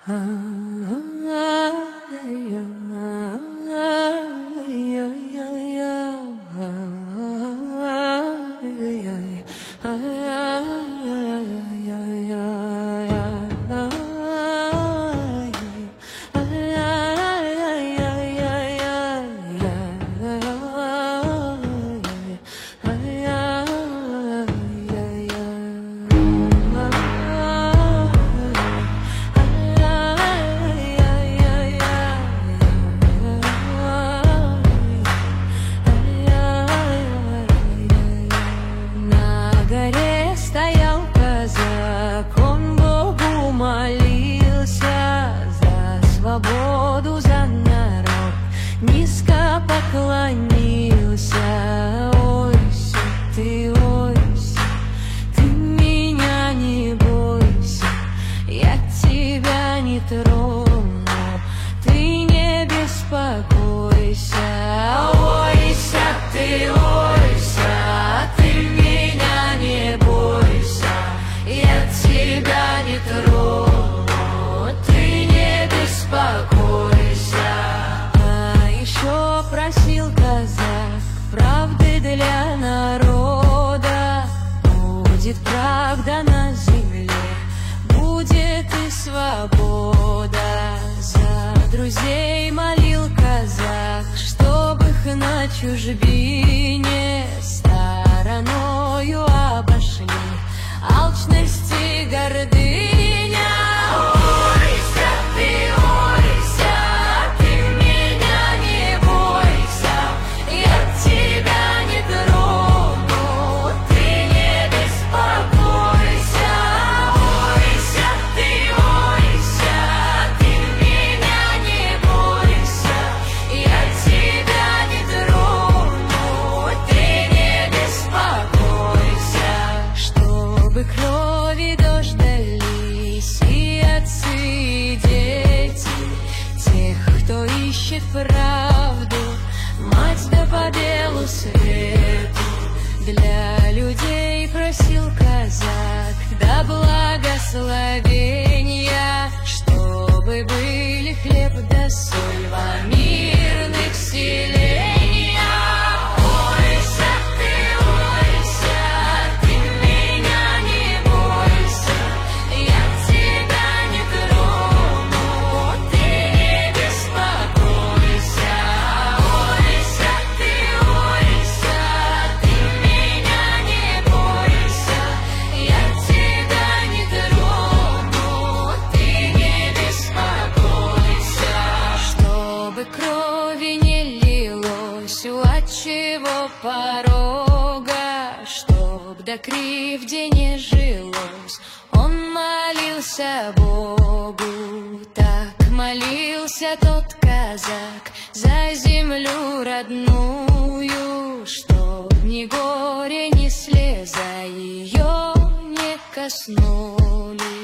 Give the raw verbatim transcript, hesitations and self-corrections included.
Низко поклонился. Ойся, ты ойся, ты меня не бойся, я тебя не трону, ты не беспокойся. Ойся, ты ойся, ты меня не бойся, я тебя не трону, ты не беспокойся. Еще просил казак правды для народа. Будет правда на земле, будет и свобода. За друзей молил казак, чтоб их на чужбине стороною обошли алчность и гордыня. Ойся, ты ойся, крови дождались и отцы, и дети тех, кто ищет правду, мать да по белу свету. Для людей просил казак да благословения, чтобы были хлеб да соль во мирных селениях. Крови не лилось у отчего порога, чтоб до кривде не жилось, он молился Богу. Так молился тот казак за землю родную, чтоб ни горе, ни слеза ее не коснулись.